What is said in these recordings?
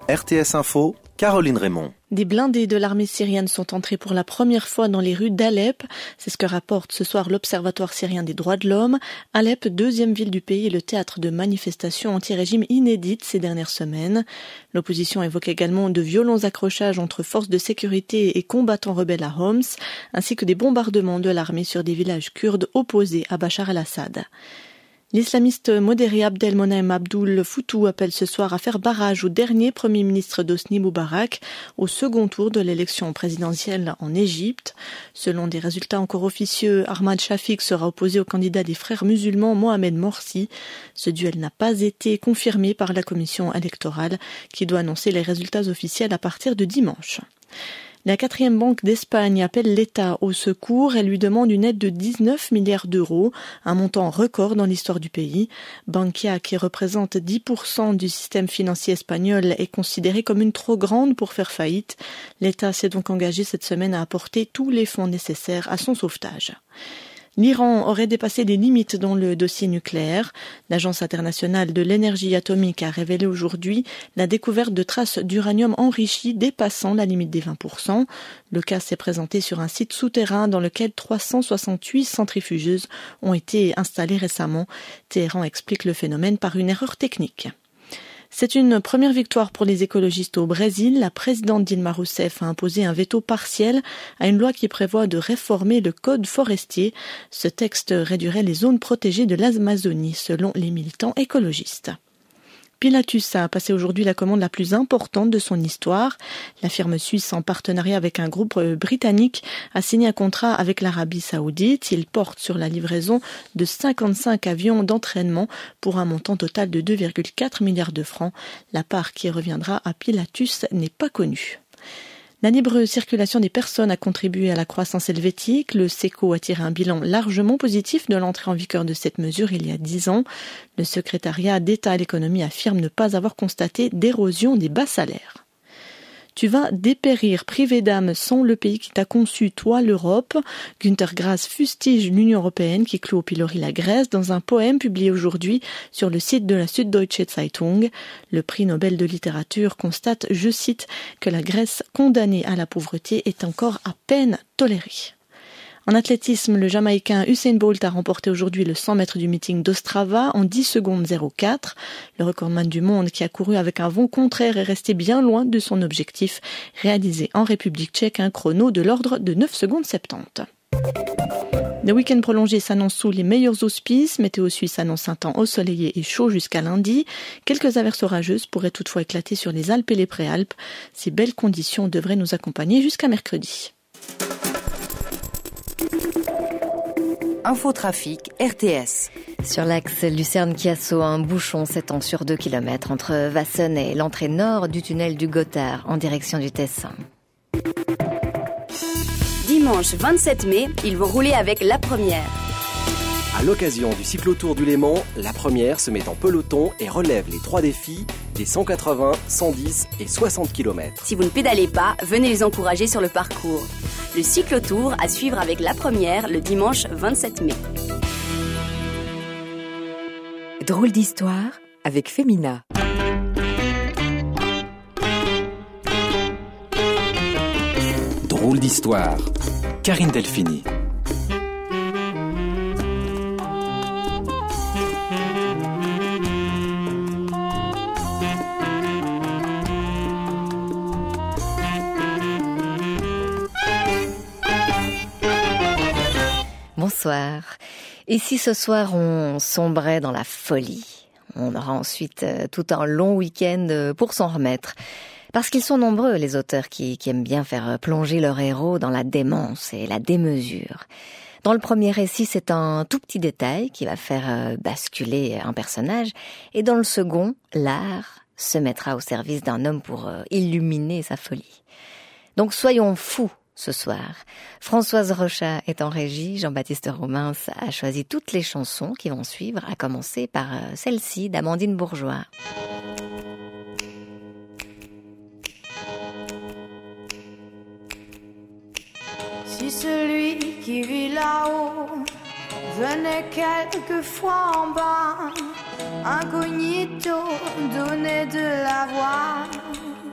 RTS Info, Caroline Raymond. Des blindés de l'armée syrienne sont entrés pour la première fois dans les rues d'Alep. C'est ce que rapporte ce soir l'Observatoire syrien des droits de l'homme. Alep, deuxième ville du pays, est le théâtre de manifestations anti-régime inédites ces dernières semaines. L'opposition évoque également de violents accrochages entre forces de sécurité et combattants rebelles à Homs, ainsi que des bombardements de l'armée sur des villages kurdes opposés à Bachar el-Assad. L'islamiste modéré Abdelmonem Abdul Foutou appelle ce soir à faire barrage au dernier premier ministre d'Hosni Moubarak au second tour de l'élection présidentielle en Égypte. Selon des résultats encore officieux, Ahmad Shafik sera opposé au candidat des frères musulmans Mohamed Morsi. Ce duel n'a pas été confirmé par la commission électorale qui doit annoncer les résultats officiels à partir de dimanche. La 4e banque d'Espagne appelle l'État au secours et lui demande une aide de 19 milliards d'euros, un montant record dans l'histoire du pays. Bankia, qui représente 10% du système financier espagnol, est considérée comme une trop grande pour faire faillite. L'État s'est donc engagé cette semaine à apporter tous les fonds nécessaires à son sauvetage. L'Iran aurait dépassé les limites dans le dossier nucléaire. L'Agence internationale de l'énergie atomique a révélé aujourd'hui la découverte de traces d'uranium enrichi dépassant la limite des 20%. Le cas s'est présenté sur un site souterrain dans lequel 368 centrifugeuses ont été installées récemment. Téhéran explique le phénomène par une erreur technique. C'est une première victoire pour les écologistes au Brésil. La présidente Dilma Rousseff a imposé un veto partiel à une loi qui prévoit de réformer le code forestier. Ce texte réduirait les zones protégées de l'Amazonie, selon les militants écologistes. Pilatus a passé aujourd'hui la commande la plus importante de son histoire. La firme suisse, en partenariat avec un groupe britannique, a signé un contrat avec l'Arabie Saoudite. Il porte sur la livraison de 55 avions d'entraînement pour un montant total de 2,4 milliards de francs. La part qui reviendra à Pilatus n'est pas connue. La libre circulation des personnes a contribué à la croissance helvétique. Le SECO a tiré un bilan largement positif de l'entrée en vigueur de cette mesure il y a 10 ans. Le secrétariat d'État à l'économie affirme ne pas avoir constaté d'érosion des bas salaires. Tu vas dépérir, privé d'âme, sans le pays qui t'a conçu, toi, l'Europe. Günter Grass fustige l'Union européenne qui cloue au pilori la Grèce dans un poème publié aujourd'hui sur le site de la Süddeutsche Zeitung. Le prix Nobel de littérature constate, je cite, que la Grèce condamnée à la pauvreté est encore à peine tolérée. En athlétisme, le Jamaïcain Usain Bolt a remporté aujourd'hui le 100 mètres du meeting d'Ostrava en 10 secondes 04. Le recordman du monde qui a couru avec un vent contraire est resté bien loin de son objectif, réalisé en République tchèque un chrono de l'ordre de 9 secondes 70. Le week-end prolongé s'annonce sous les meilleurs auspices. Météo Suisse annonce un temps ensoleillé et chaud jusqu'à lundi. Quelques averses orageuses pourraient toutefois éclater sur les Alpes et les Préalpes. Ces belles conditions devraient nous accompagner jusqu'à mercredi. Infotrafic RTS. Sur l'axe Lucerne-Chiasso, un bouchon s'étend sur 2 km entre Vassonne et l'entrée nord du tunnel du Gothard en direction du Tessin. Dimanche 27 mai, ils vont rouler avec La Première. À l'occasion du cyclotour du Léman, La Première se met en peloton et relève les 3 défis des 180, 110 et 60 km. Si vous ne pédalez pas, venez les encourager sur le parcours. Le cyclotour à suivre avec La Première le dimanche 27 mai. Drôle d'histoire avec Femina. Drôle d'histoire, Karine Delphini. Bonsoir. Et si ce soir on sombrait dans la folie, on aura ensuite tout un long week-end pour s'en remettre. Parce qu'ils sont nombreux, les auteurs qui aiment bien faire plonger leur héros dans la démence et la démesure. Dans le premier récit, c'est un tout petit détail qui va faire basculer un personnage. Et dans le second, l'art se mettra au service d'un homme pour illuminer sa folie. Donc soyons fous ce soir. Françoise Rochat est en régie, Jean-Baptiste Romains a choisi toutes les chansons qui vont suivre, à commencer par celle-ci d'Amandine Bourgeois. Si celui qui vit là-haut venait quelquefois en bas, incognito, donner de la voix,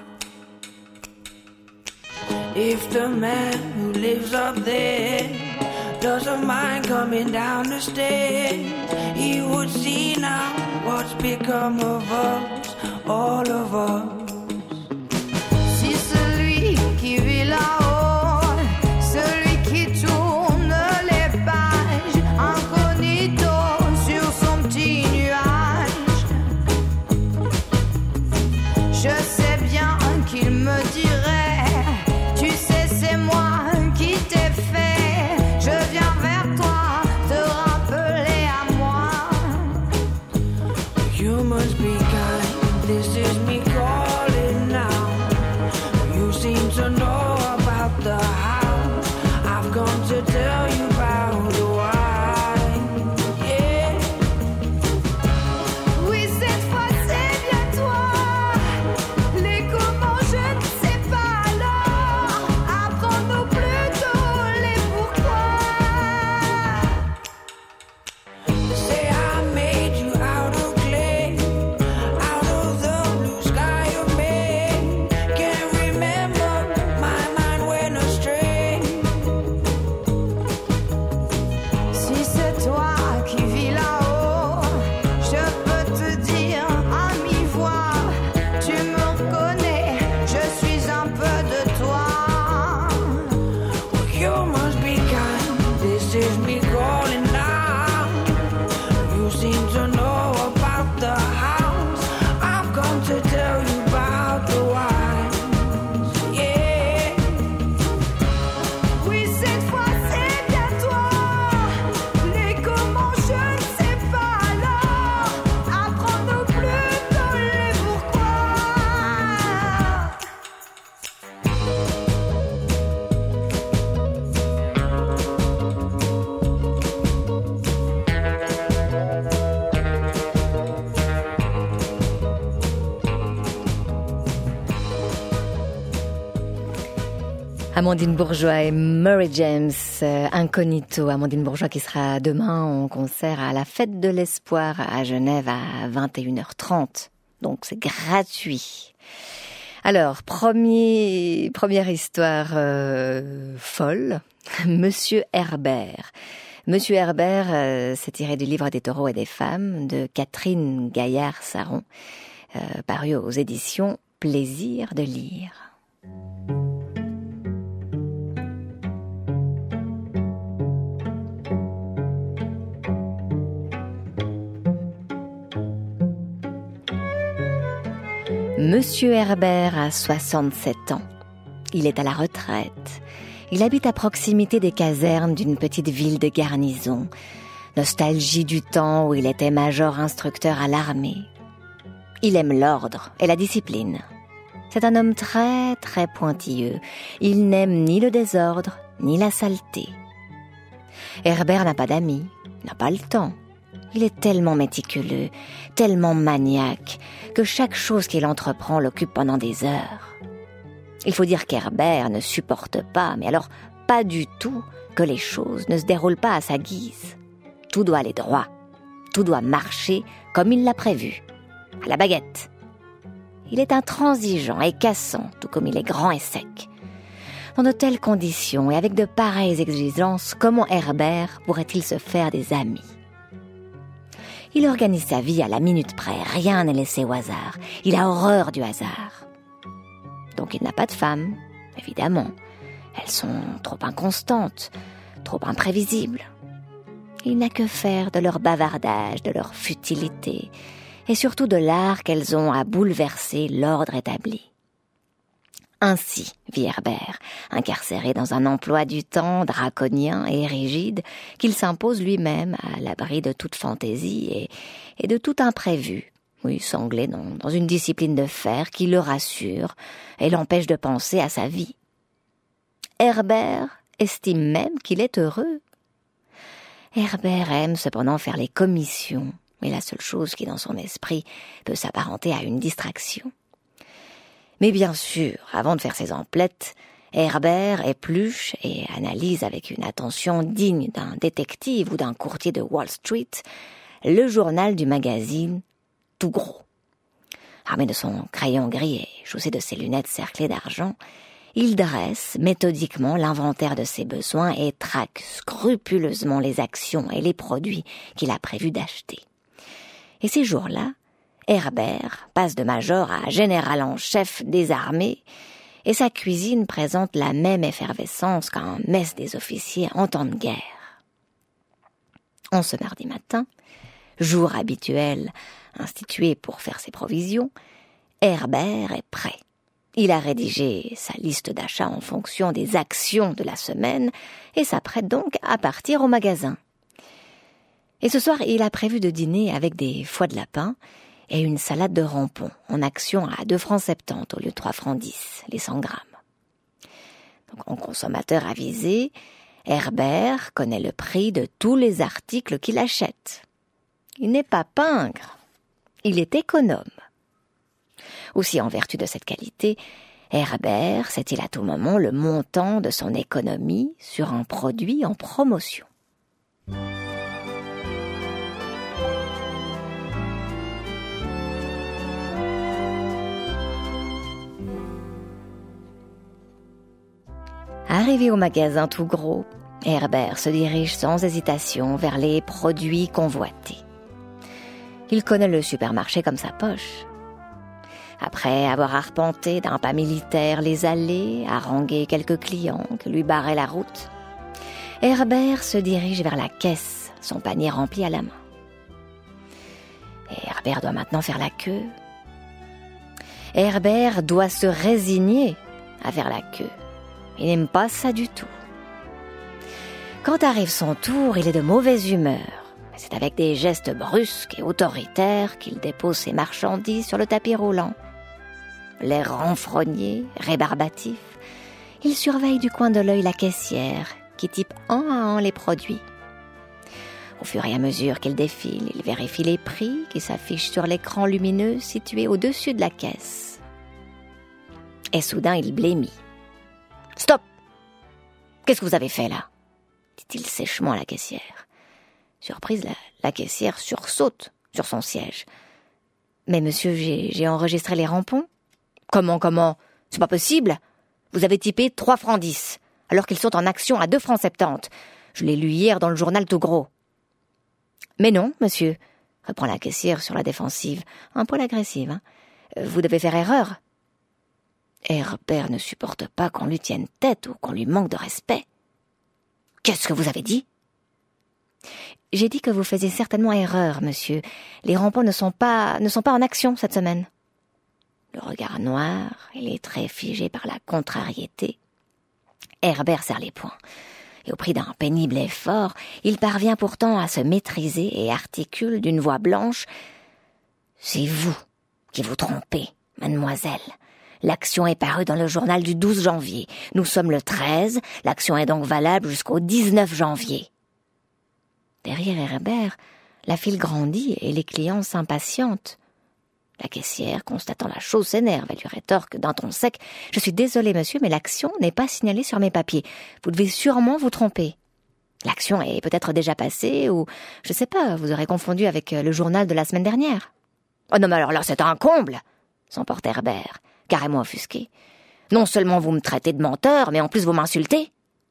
If the man who lives up there doesn't mind coming down the stairs, he would see now what's become of us, all of us. Si celui qui vit là-haut, celui qui tourne les pages, incognito sur son petit nuage, je sais bien qu'il me dirait, tu sais c'est moi qui t'ai fait, je viens vers toi te rappeler à moi. You must be kind, this is me calling now. You seem to know about the house, I've come to tell you about the wine. Yeah. Oui, cette fois c'est bien toi. Les comment je ne sais pas alors. Apprends-nous plutôt les pourquoi. Say I made you out of clay, out of the blue sky of May. Can't remember, my mind went astray. Si c'est toi qui vis là-haut, je peux te dire à mi-voix, tu me reconnais, je suis un peu de toi. Well, you must be kind, this is me calling now. You seem to know about the house, I've come to tell you about the wine. Yeah. Oui, cette fois c'est bien toi. Les comment je ne sais pas alors. Apprends-nous plutôt les pourquoi. Amandine Bourgeois et Murray James, Incognito. Amandine Bourgeois qui sera demain en concert à la Fête de l'Espoir à Genève à 21h30. Donc c'est gratuit. Alors, première histoire folle, Monsieur Herbert. Monsieur Herbert, c'est tiré du livre des taureaux et des femmes de Catherine Gaillard-Saron, paru aux éditions Plaisir de lire. Monsieur Herbert a 67 ans. Il est à la retraite. Il habite à proximité des casernes d'une petite ville de garnison. Nostalgie du temps où il était major instructeur à l'armée. Il aime l'ordre et la discipline. C'est un homme très, très pointilleux. Il n'aime ni le désordre, ni la saleté. Herbert n'a pas d'amis, n'a pas le temps. Il est tellement méticuleux, tellement maniaque, que chaque chose qu'il entreprend l'occupe pendant des heures. Il faut dire qu'Herbert ne supporte pas, mais alors pas du tout, que les choses ne se déroulent pas à sa guise. Tout doit aller droit, tout doit marcher comme il l'a prévu, à la baguette. Il est intransigeant et cassant, tout comme il est grand et sec. Dans de telles conditions et avec de pareilles exigences, comment Herbert pourrait-il se faire des amis ? Il organise sa vie à la minute près, rien n'est laissé au hasard. Il a horreur du hasard. Donc il n'a pas de femme, évidemment. Elles sont trop inconstantes, trop imprévisibles. Il n'a que faire de leur bavardage, de leur futilité, et surtout de l'art qu'elles ont à bouleverser l'ordre établi. Ainsi vit Herbert, incarcéré dans un emploi du temps draconien et rigide qu'il s'impose lui-même à l'abri de toute fantaisie et de tout imprévu. Oui, sanglé dans une discipline de fer qui le rassure et l'empêche de penser à sa vie. Herbert estime même qu'il est heureux. Herbert aime cependant faire les commissions, mais la seule chose qui dans son esprit peut s'apparenter à une distraction. Mais bien sûr, avant de faire ses emplettes, Herbert épluche et analyse avec une attention digne d'un détective ou d'un courtier de Wall Street le journal du magazine tout gros. Armé de son crayon gris et chaussé de ses lunettes cerclées d'argent, Il dresse méthodiquement l'inventaire de ses besoins et traque scrupuleusement les actions et les produits qu'il a prévu d'acheter. Et ces jours-là, Herbert passe de major à général en chef des armées et sa cuisine présente la même effervescence qu'un mess des officiers en temps de guerre. En ce mardi matin, jour habituel institué pour faire ses provisions, Herbert est prêt. Il a rédigé sa liste d'achats en fonction des actions de la semaine et s'apprête donc à partir au magasin. Et ce soir, il a prévu de dîner avec des foies de lapin et une salade de rampons en action à 2,70 francs au lieu de 3,10 francs, les 100 grammes. Donc, en consommateur avisé, Herbert connaît le prix de tous les articles qu'il achète. Il n'est pas pingre, il est économe. Aussi, en vertu de cette qualité, Herbert sait-il à tout moment le montant de son économie sur un produit en promotion. Arrivé au magasin tout gros, Herbert se dirige sans hésitation vers les produits convoités. Il connaît le supermarché comme sa poche. Après avoir arpenté d'un pas militaire les allées, harangué quelques clients qui lui barraient la route, Herbert se dirige vers la caisse, son panier rempli à la main. Et Herbert doit maintenant faire la queue. Herbert doit se résigner à faire la queue. Il n'aime pas ça du tout. Quand arrive son tour, il est de mauvaise humeur. C'est avec des gestes brusques et autoritaires qu'il dépose ses marchandises sur le tapis roulant. L'air renfrogné, rébarbatif, il surveille du coin de l'œil la caissière qui type un à un les produits. Au fur et à mesure qu'il défile, il vérifie les prix qui s'affichent sur l'écran lumineux situé au-dessus de la caisse. Et soudain, il blêmit. « Stop! Qu'est-ce que vous avez fait là ?» dit-il sèchement à la caissière. Surprise, la caissière sursaute sur son siège. « Mais monsieur, j'ai enregistré les rampons. »« Comment ? C'est pas possible. Vous avez typé 3,10 francs, alors qu'ils sont en action à 2,70 francs. Je l'ai lu hier dans le journal tout gros. »« Mais non, monsieur, » reprend la caissière sur la défensive, un poil agressive. Hein. Vous devez faire erreur. Herbert ne supporte pas qu'on lui tienne tête ou qu'on lui manque de respect. « Qu'est-ce que vous avez dit ?»« J'ai dit que vous faisiez certainement erreur, monsieur. Les rampons ne sont pas en action cette semaine. » Le regard noir et les traits figés par la contrariété, Herbert serre les poings. Et au prix d'un pénible effort, il parvient pourtant à se maîtriser et articule d'une voix blanche. « C'est vous qui vous trompez, mademoiselle. L'action est parue dans le journal du 12 janvier. Nous sommes le 13, l'action est donc valable jusqu'au 19 janvier. » Derrière Herbert, la file grandit et les clients s'impatientent. La caissière, constatant la chose, s'énerve et lui rétorque d'un ton sec. « Je suis désolée, monsieur, mais l'action n'est pas signalée sur mes papiers. Vous devez sûrement vous tromper. L'action est peut-être déjà passée ou, je sais pas, vous aurez confondu avec le journal de la semaine dernière. »« Oh non, mais alors là, c'est un comble !» s'emporte Herbert, carrément offusqué. « Non seulement vous me traitez de menteur, mais en plus vous m'insultez. »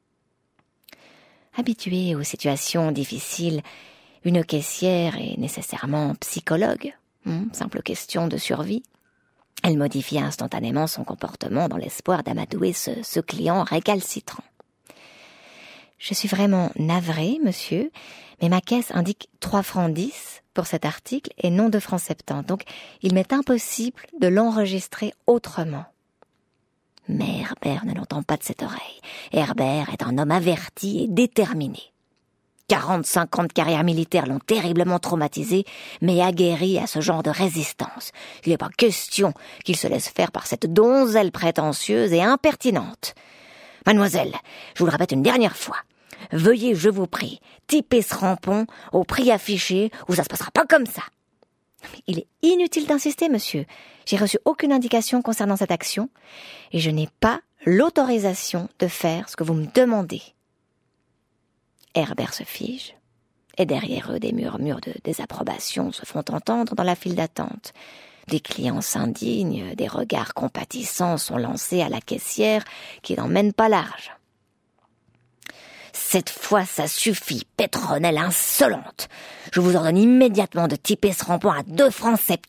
Habituée aux situations difficiles, une caissière est nécessairement psychologue. Simple question de survie. Elle modifie instantanément son comportement dans l'espoir d'amadouer ce client récalcitrant. « Je suis vraiment navrée, monsieur, mais ma caisse indique 3,10 francs pour cet article et non 2,70 francs. Donc, il m'est impossible de l'enregistrer autrement. » Mais Herbert ne l'entend pas de cette oreille. Herbert est un homme averti et déterminé. 45 ans de carrière militaire l'ont terriblement traumatisé, mais aguerri à ce genre de résistance. Il n'est pas question qu'il se laisse faire par cette donzelle prétentieuse et impertinente. « Mademoiselle, je vous le répète une dernière fois, veuillez, je vous prie, typer ce rampon au prix affiché ou ça se passera pas comme ça. » Il est inutile d'insister, monsieur. J'ai reçu aucune indication concernant cette action et je n'ai pas l'autorisation de faire ce que vous me demandez. Herbert se fige, et derrière eux, des murmures de désapprobation se font entendre dans la file d'attente. Des clients s'indignent, des regards compatissants sont lancés à la caissière qui n'emmène pas large. « Cette fois, ça suffit, pétronelle insolente. Je vous ordonne immédiatement de tiper ce rond-point à 2,70 francs. »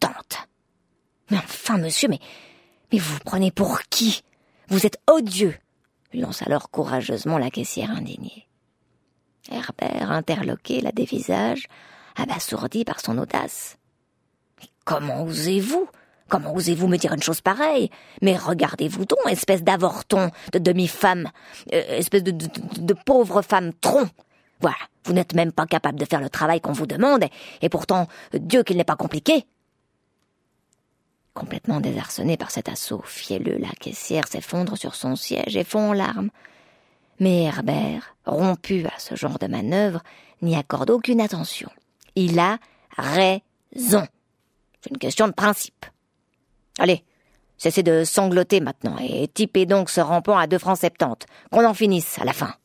Mais enfin, monsieur, mais vous vous prenez pour qui? Vous êtes odieux, lui lance alors courageusement la caissière indignée. Herbert, interloqué, la dévisage, abasourdi par son audace. « Mais comment osez-vous? Comment osez-vous me dire une chose pareille? Mais regardez-vous donc, espèce d'avorton, de demi-femme, espèce de pauvre femme tronc. Voilà, vous n'êtes même pas capable de faire le travail qu'on vous demande, et pourtant, Dieu qu'il n'est pas compliqué. » Complètement désarçonnée par cet assaut fielleux, la caissière s'effondre sur son siège et fond en larmes. Mais Herbert, rompu à ce genre de manœuvre, n'y accorde aucune attention. Il a raison. C'est une question de principe. Allez, cessez de sangloter maintenant et typez donc ce rond-point à 2,70 francs, qu'on en finisse à la fin.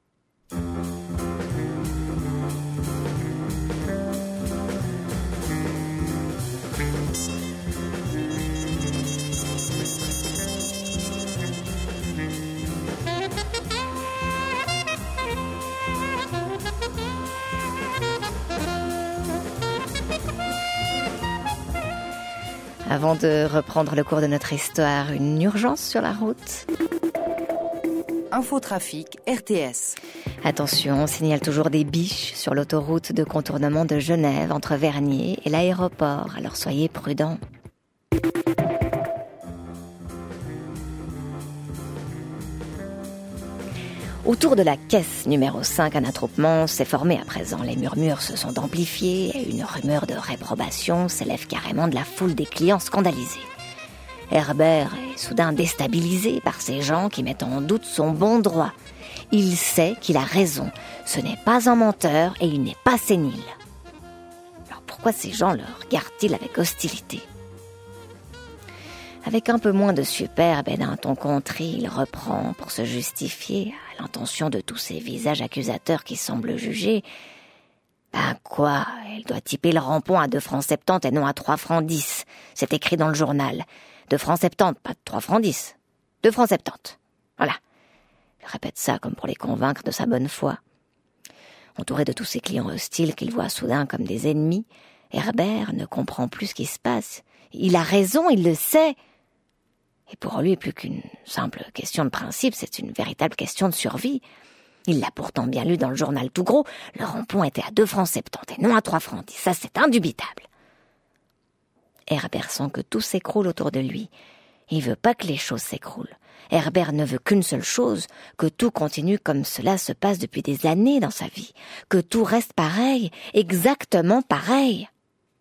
Avant de reprendre le cours de notre histoire, une urgence sur la route. Infotrafic RTS. Attention, on signale toujours des biches sur l'autoroute de contournement de Genève entre Vernier et l'aéroport, alors soyez prudents. Autour de la caisse numéro 5, un attroupement s'est formé à présent. Les murmures se sont amplifiés et une rumeur de réprobation s'élève carrément de la foule des clients scandalisés. Herbert est soudain déstabilisé par ces gens qui mettent en doute son bon droit. Il sait qu'il a raison. Ce n'est pas un menteur et il n'est pas sénile. Alors pourquoi ces gens le regardent-ils avec hostilité ? Avec un peu moins de superbe et d'un ton contrit, il reprend pour se justifier à l'intention de tous ces visages accusateurs qui semblent juger. Ben quoi, elle doit typer le rond-point à 2,70 francs et non à 3,10 francs. C'est écrit dans le journal. 2,70 francs, pas 3,10 francs. 2,70 francs. Voilà. Il répète ça comme pour les convaincre de sa bonne foi. Entouré de tous ces clients hostiles qu'il voit soudain comme des ennemis, Herbert ne comprend plus ce qui se passe. Il a raison, il le sait. Et pour lui, plus qu'une simple question de principe, c'est une véritable question de survie. Il l'a pourtant bien lu dans le journal tout gros, le rond-point était à 2,70 francs et non à 3,10 francs. Ça, c'est indubitable. Herbert sent que tout s'écroule autour de lui. Il veut pas que les choses s'écroulent. Herbert ne veut qu'une seule chose, que tout continue comme cela se passe depuis des années dans sa vie, que tout reste pareil, exactement pareil.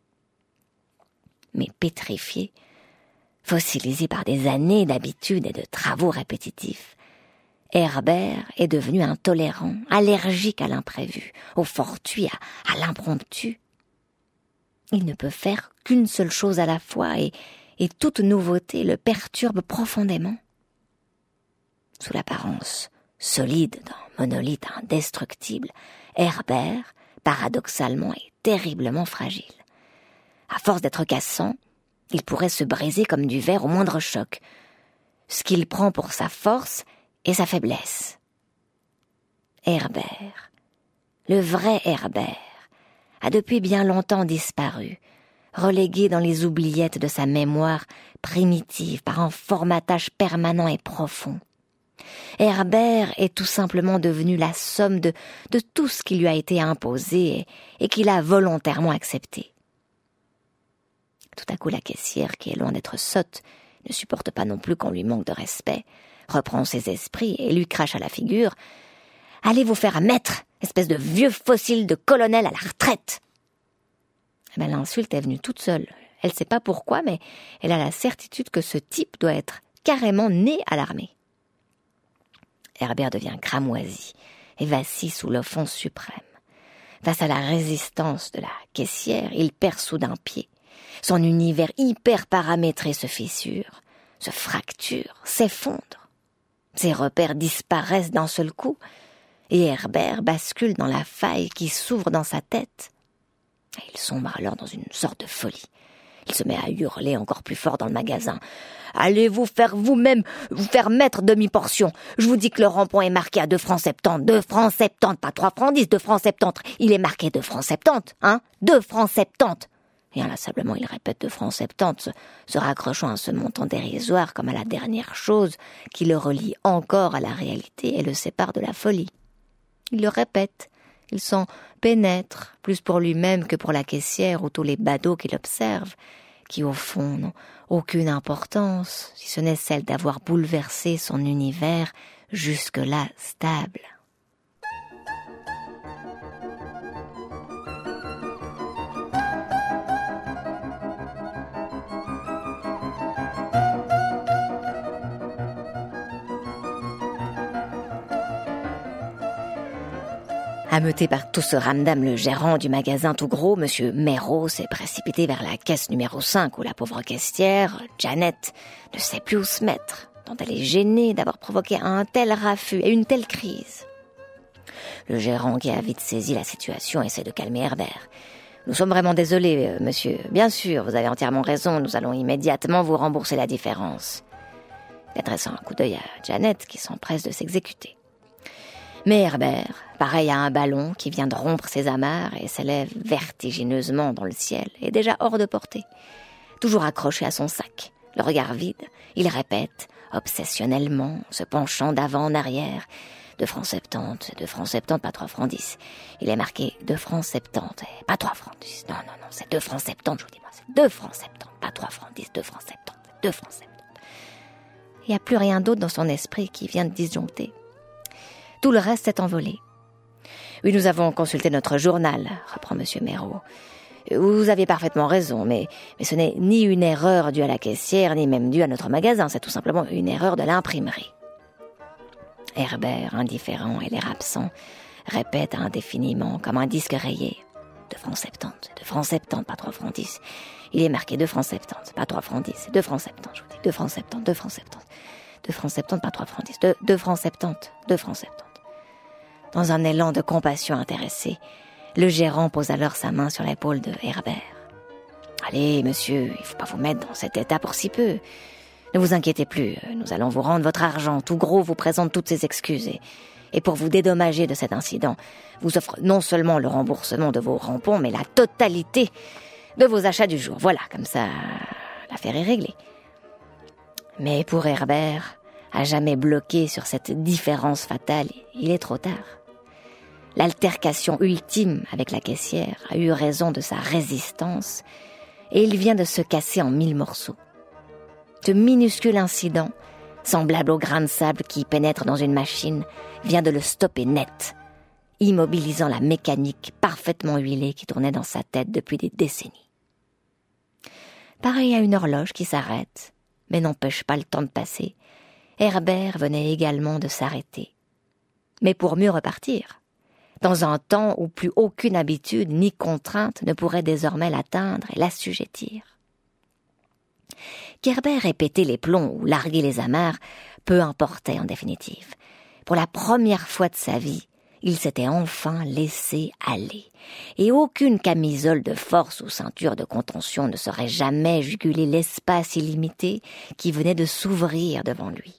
Mais pétrifié, fossilisé par des années d'habitudes et de travaux répétitifs, Herbert est devenu intolérant, allergique à l'imprévu, au fortuit, à l'impromptu. Il ne peut faire qu'une seule chose à la fois et toute nouveauté le perturbe profondément. Sous l'apparence solide d'un monolithe indestructible, Herbert, paradoxalement, est terriblement fragile. À force d'être cassant, il pourrait se briser comme du verre au moindre choc. Ce qu'il prend pour sa force est sa faiblesse. Herbert, le vrai Herbert, a depuis bien longtemps disparu, relégué dans les oubliettes de sa mémoire primitive par un formatage permanent et profond. Herbert est tout simplement devenu la somme de tout ce qui lui a été imposé et qu'il a volontairement accepté. Tout à coup, la caissière, qui est loin d'être sotte, ne supporte pas non plus qu'on lui manque de respect, reprend ses esprits et lui crache à la figure « Allez vous faire mettre, espèce de vieux fossile de colonel à la retraite !» L'insulte est venue toute seule. Elle ne sait pas pourquoi, mais elle a la certitude que ce type doit être carrément né à l'armée. Herbert devient cramoisi et vacille sous l'offense suprême. Face à la résistance de la caissière, il perd soudain pied. Son univers hyper paramétré se fissure, se fracture, s'effondre. Ses repères disparaissent d'un seul coup, et Herbert bascule dans la faille qui s'ouvre dans sa tête. Il sombre alors dans une sorte de folie. Il se met à hurler encore plus fort dans le magasin. « Allez vous faire mettre demi-portion. Je vous dis que le rond-point est marqué à 2 francs 70. 2 francs 70, pas 3 francs 10, 2 francs 70. Il est marqué 2 francs 70, hein 2 francs 70. » Et inlassablement, il répète 2 francs 70, se raccrochant à ce montant dérisoire comme à la dernière chose qui le relie encore à la réalité et le sépare de la folie. Il le répète. Il s'en pénètre, plus pour lui-même que pour la caissière ou tous les badauds qui l'observent, qui au fond n'ont aucune importance, si ce n'est celle d'avoir bouleversé son univers jusque-là stable. Ameuté par tout ce ramdam, le gérant du magasin tout gros, Monsieur Méraud, s'est précipité vers la caisse numéro 5 où la pauvre caissière, Janet, ne sait plus où se mettre, tant elle est gênée d'avoir provoqué un tel raffut et une telle crise. Le gérant, qui a vite saisi la situation, essaie de calmer Herbert. « Nous sommes vraiment désolés, monsieur. Bien sûr, vous avez entièrement raison, nous allons immédiatement vous rembourser la différence. » Adressant un coup d'œil à Janet, qui s'empresse de s'exécuter. Mais Herbert, pareil à un ballon qui vient de rompre ses amarres et s'élève vertigineusement dans le ciel, est déjà hors de portée. Toujours accroché à son sac, le regard vide, il répète, obsessionnellement, se penchant d'avant en arrière, 2 francs 70, 2 francs 70, pas 3 francs 10. Il est marqué 2 francs 70, pas 3 francs 10. Non, c'est 2 francs 70, je vous dis moi, c'est 2 francs 70, pas 3 francs 10, 2 francs 70, 2 francs 70. Il n'y a plus rien d'autre dans son esprit qui vient de disjoncter. Tout le reste s'est envolé. « Oui, nous avons consulté notre journal, » reprend Monsieur Méraud. « Vous avez parfaitement raison, mais ce n'est ni une erreur due à la caissière, ni même due à notre magasin, c'est tout simplement une erreur de l'imprimerie. » Herbert, indifférent et l'air absent, répète indéfiniment, comme un disque rayé. 2 francs 70, 2 francs 70, pas 3 francs 10. Il est marqué 2 francs 70, pas 3 francs 10, 2 francs 70, je vous dis, 2 francs 70, 2 francs 70. 2 francs 70, pas 3 francs 10, 2 francs 70, 2 francs 70. Dans un élan de compassion intéressée, le gérant pose alors sa main sur l'épaule de Herbert. « Allez, monsieur, il ne faut pas vous mettre dans cet état pour si peu. Ne vous inquiétez plus, nous allons vous rendre votre argent. Tout gros vous présente toutes ses excuses. Et pour vous dédommager de cet incident, vous offre non seulement le remboursement de vos rampons, mais la totalité de vos achats du jour. Voilà, comme ça, l'affaire est réglée. » Mais pour Herbert, à jamais bloqué sur cette différence fatale, il est trop tard. L'altercation ultime avec la caissière a eu raison de sa résistance et il vient de se casser en 1000 morceaux. Ce minuscule incident, semblable au grain de sable qui pénètre dans une machine, vient de le stopper net, immobilisant la mécanique parfaitement huilée qui tournait dans sa tête depuis des décennies. Pareil à une horloge qui s'arrête, mais n'empêche pas le temps de passer, Herbert venait également de s'arrêter. Mais pour mieux repartir, dans un temps où plus aucune habitude ni contrainte ne pourrait désormais l'atteindre et l'assujettir. Qu'Herbert ait pété les plombs ou largué les amarres, peu importait en définitive. Pour la première fois de sa vie, il s'était enfin laissé aller. Et aucune camisole de force ou ceinture de contention ne saurait jamais juguler l'espace illimité qui venait de s'ouvrir devant lui.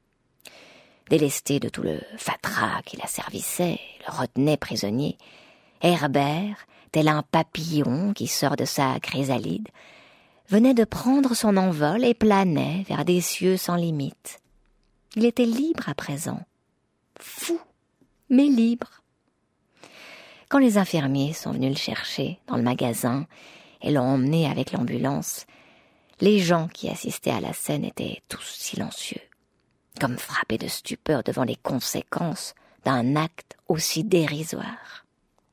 Délesté de tout le fatras qui l'asservissait, le retenait prisonnier, Herbert, tel un papillon qui sort de sa chrysalide, venait de prendre son envol et planait vers des cieux sans limite. Il était libre à présent, fou, mais libre. Quand les infirmiers sont venus le chercher dans le magasin et l'ont emmené avec l'ambulance, les gens qui assistaient à la scène étaient tous silencieux, comme frappés de stupeur devant les conséquences d'un acte aussi dérisoire.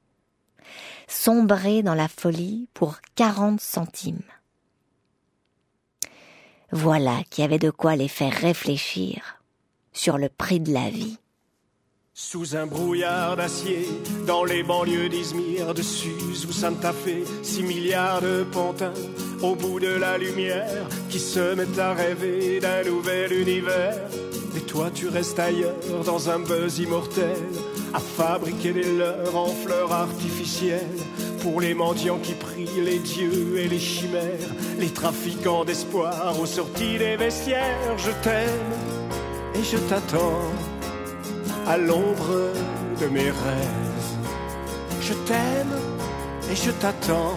Sombrer dans la folie pour 40 centimes. Voilà qui avait de quoi les faire réfléchir sur le prix de la vie. Sous un brouillard d'acier, dans les banlieues d'Izmir, de Suse ou Santa Fe, 6 milliards de pantins, au bout de la lumière, qui se mettent à rêver d'un nouvel univers. Et toi tu restes ailleurs, dans un buzz immortel, à fabriquer des leurres en fleurs artificielles, pour les mendiants qui prient les dieux et les chimères, les trafiquants d'espoir aux sorties des vestiaires. Je t'aime et je t'attends à l'ombre de mes rêves. Je t'aime et je t'attends,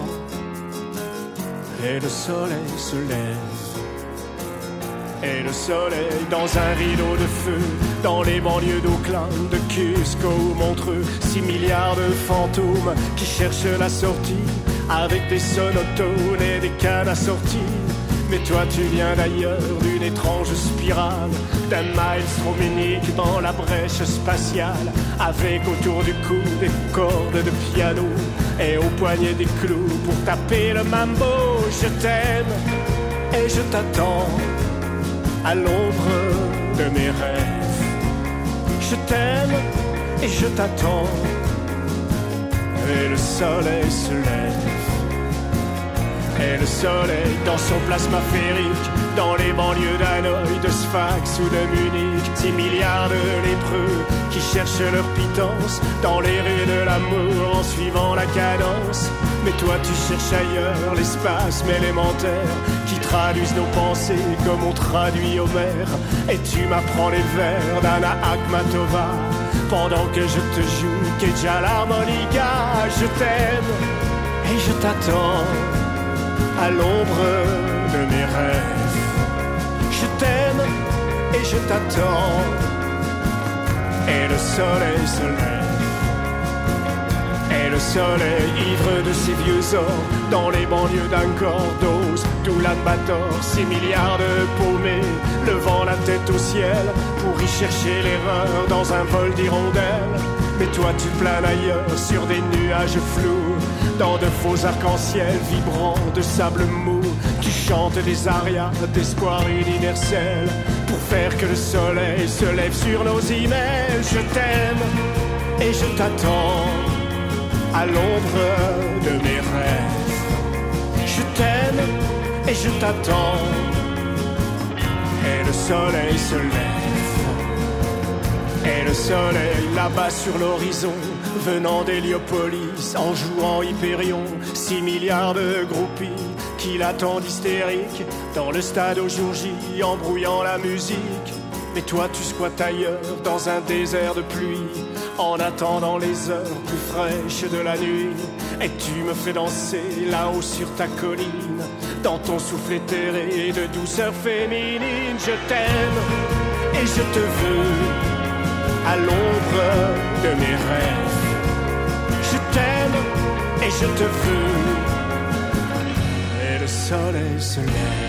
et le soleil se lève. Et le soleil dans un rideau de feu, dans les banlieues d'Auckland, de Cusco ou Montreux, 6 milliards de fantômes qui cherchent la sortie, avec des sonotones et des cannes assorties. Mais toi tu viens d'ailleurs, d'une étrange spirale, d'un maelstrom unique dans la brèche spatiale, avec autour du cou des cordes de piano et au poignet des clous pour taper le mambo. Je t'aime et je t'attends à l'ombre de mes rêves. Je t'aime et je t'attends, et le soleil se lève. Et le soleil dans son plasma férique, dans les banlieues d'Hanoï, de Sfax ou de Munich, 6 milliards de lépreux qui cherchent leur pitance dans les rues de l'amour en suivant la cadence. Mais toi tu cherches ailleurs les spasmes élémentaires qui traduisent nos pensées comme on traduit Homère. Et tu m'apprends les vers d'Anna Akhmatova pendant que je te joue Kedja l'harmonica. Je t'aime et je t'attends à l'ombre de mes rêves. Je t'aime et je t'attends, et le soleil se lève. Et le soleil ivre de ses vieux ors dans les banlieues d'Angkor, d'Oz, d'Oulan-Bator, 6 milliards de paumés levant la tête au ciel pour y chercher l'erreur dans un vol d'hirondelles. Mais toi tu planes ailleurs sur des nuages flous, dans de faux arcs-en-ciel vibrants de sable mou. Tu chantes des arias d'espoir universel pour faire que le soleil se lève sur nos emails. Je t'aime et je t'attends à l'ombre de mes rêves. Je t'aime et je t'attends, et le soleil se lève. Et le soleil là-bas sur l'horizon, venant d'Héliopolis, en jouant Hyperion, 6 milliards de groupies qui l'attendent hystériques dans le stade au jour J, embrouillant la musique. Mais toi tu squattes ailleurs dans un désert de pluie, en attendant les heures plus fraîches de la nuit. Et tu me fais danser là-haut sur ta colline, dans ton souffle éthéré de douceur féminine. Je t'aime et je te veux à l'ombre de mes rêves. Je t'aime et je te veux, et le soleil se lève.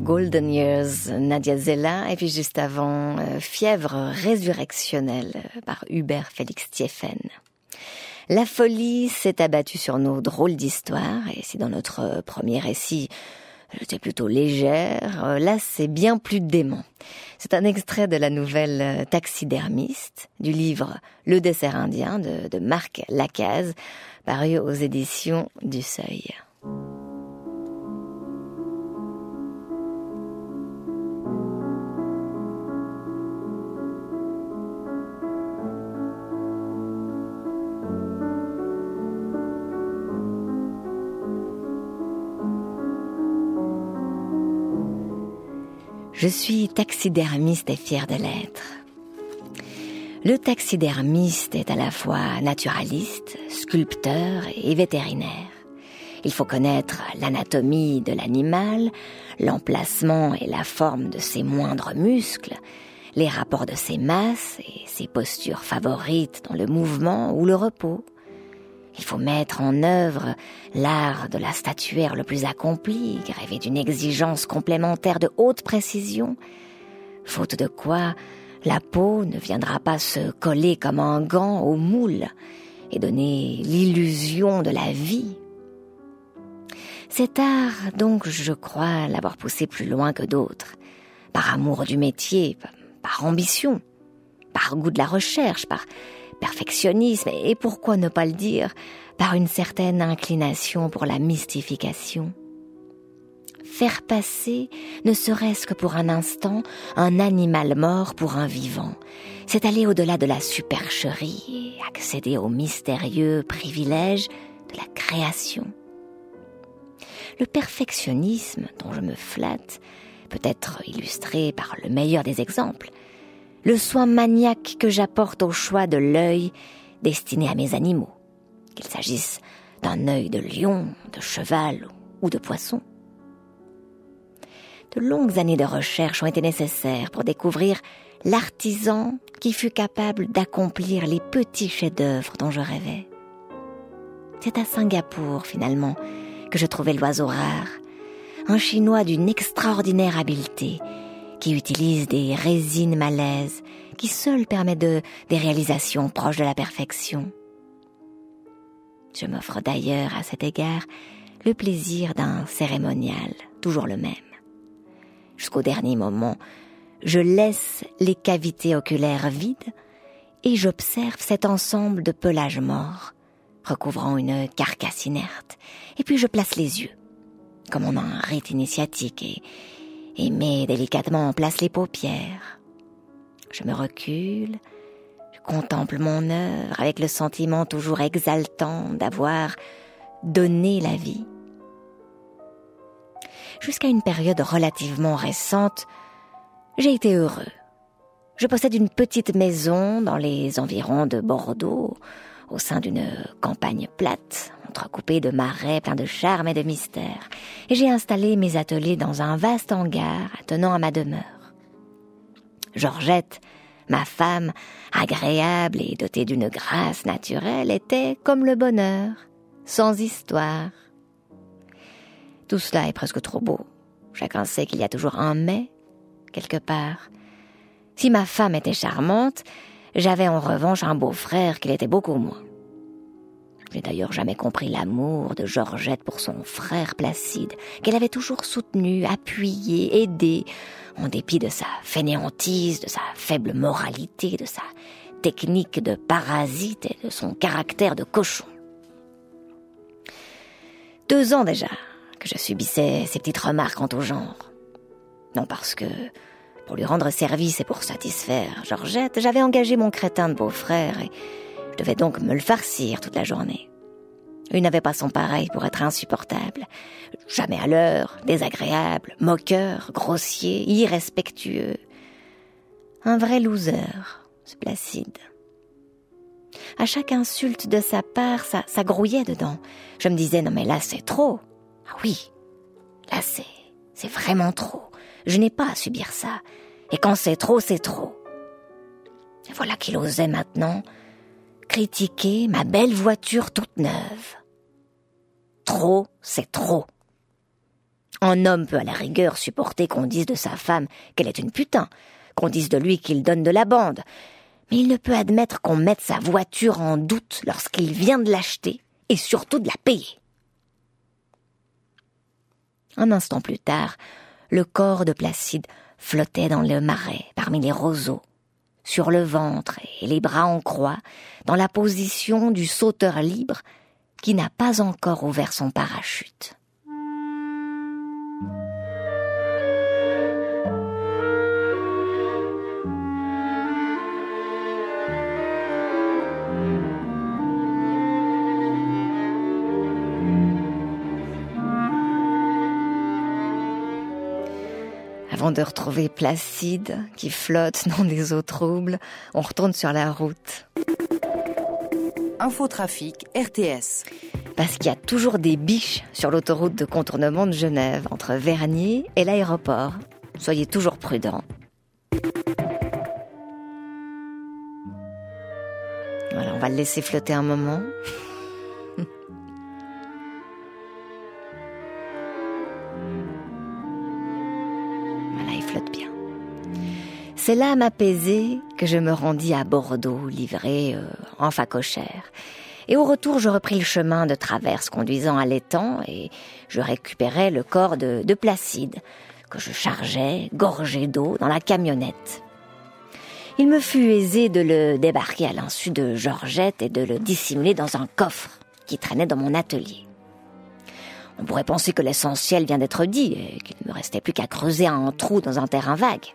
Golden Years, Nadia Zella, et puis juste avant, Fièvre résurrectionnelle par Hubert Félix Thieffen. La folie s'est abattue sur nos drôles d'histoires, et si dans notre premier récit, j'étais plutôt légère, là c'est bien plus dément. C'est un extrait de la nouvelle Taxidermiste, du livre Le dessert indien de Marc Lacaze, paru aux éditions du Seuil. Je suis taxidermiste et fière de l'être. Le taxidermiste est à la fois naturaliste, sculpteur et vétérinaire. Il faut connaître l'anatomie de l'animal, l'emplacement et la forme de ses moindres muscles, les rapports de ses masses et ses postures favorites dans le mouvement ou le repos. Il faut mettre en œuvre l'art de la statuaire le plus accompli, rêver d'une exigence complémentaire de haute précision, faute de quoi la peau ne viendra pas se coller comme un gant au moule et donner l'illusion de la vie. Cet art, donc, je crois l'avoir poussé plus loin que d'autres, par amour du métier, par ambition, par goût de la recherche, par perfectionnisme et pourquoi ne pas le dire, par une certaine inclination pour la mystification. Faire passer, ne serait-ce que pour un instant, un animal mort pour un vivant, c'est aller au-delà de la supercherie et accéder au mystérieux privilège de la création. Le perfectionnisme dont je me flatte peut être illustré par le meilleur des exemples. Le soin maniaque que j'apporte au choix de l'œil destiné à mes animaux, qu'il s'agisse d'un œil de lion, de cheval ou de poisson. De longues années de recherche ont été nécessaires pour découvrir l'artisan qui fut capable d'accomplir les petits chefs-d'œuvre dont je rêvais. C'est à Singapour, finalement, que je trouvais l'oiseau rare, un Chinois d'une extraordinaire habileté, qui utilise des résines malaises, qui seules permettent des réalisations proches de la perfection. Je m'offre d'ailleurs à cet égard le plaisir d'un cérémonial, toujours le même. Jusqu'au dernier moment, je laisse les cavités oculaires vides et j'observe cet ensemble de pelage mort, recouvrant une carcasse inerte, et puis je place les yeux, comme on a un rite initiatique, et mets délicatement en place les paupières. Je me recule, je contemple mon œuvre avec le sentiment toujours exaltant d'avoir donné la vie. Jusqu'à une période relativement récente, j'ai été heureux. Je possède une petite maison dans les environs de Bordeaux, au sein d'une campagne plate, entrecoupée de marais pleins de charme et de mystère, et j'ai installé mes ateliers dans un vaste hangar attenant à ma demeure. Georgette, ma femme, agréable et dotée d'une grâce naturelle, était comme le bonheur, sans histoire. Tout cela est presque trop beau. Chacun sait qu'il y a toujours un mais, quelque part. Si ma femme était charmante, j'avais en revanche un beau-frère qui l'était beaucoup moins. Je n'ai d'ailleurs jamais compris l'amour de Georgette pour son frère Placide, qu'elle avait toujours soutenu, appuyé, aidé, en dépit de sa fainéantise, de sa faible moralité, de sa technique de parasite et de son caractère de cochon. 2 ans déjà que je subissais ces petites remarques quant au genre. Non parce que, pour lui rendre service et pour satisfaire Georgette, j'avais engagé mon crétin de beau-frère et je devais donc me le farcir toute la journée. Il n'avait pas son pareil pour être insupportable. Jamais à l'heure, désagréable, moqueur, grossier, irrespectueux. Un vrai loser, ce Placide. À chaque insulte de sa part, ça grouillait dedans. Je me disais, non mais là c'est trop. Ah oui, là c'est vraiment trop. Je n'ai pas à subir ça. Et quand c'est trop, c'est trop. Et voilà qu'il osait maintenant critiquer ma belle voiture toute neuve. Trop, c'est trop. Un homme peut à la rigueur supporter qu'on dise de sa femme qu'elle est une putain, qu'on dise de lui qu'il donne de la bande, mais il ne peut admettre qu'on mette sa voiture en doute lorsqu'il vient de l'acheter et surtout de la payer. Un instant plus tard, le corps de Placide flottait dans le marais parmi les roseaux, sur le ventre et les bras en croix, dans la position du sauteur libre qui n'a pas encore ouvert son parachute. Avant de retrouver Placide, qui flotte dans des eaux troubles, on retourne sur la route. Infotrafic RTS. Parce qu'il y a toujours des biches sur l'autoroute de contournement de Genève, entre Vernier et l'aéroport. Soyez toujours prudents. Voilà, on va le laisser flotter un moment. Bien. C'est là, à m'apaiser, que je me rendis à Bordeaux, livré en facochère. Et au retour, je repris le chemin de traverse conduisant à l'étang et je récupérais le corps de Placide, que je chargeais, gorgé d'eau, dans la camionnette. Il me fut aisé de le débarquer à l'insu de Georgette et de le dissimuler dans un coffre qui traînait dans mon atelier. On pourrait penser que l'essentiel vient d'être dit et qu'il ne me restait plus qu'à creuser un trou dans un terrain vague.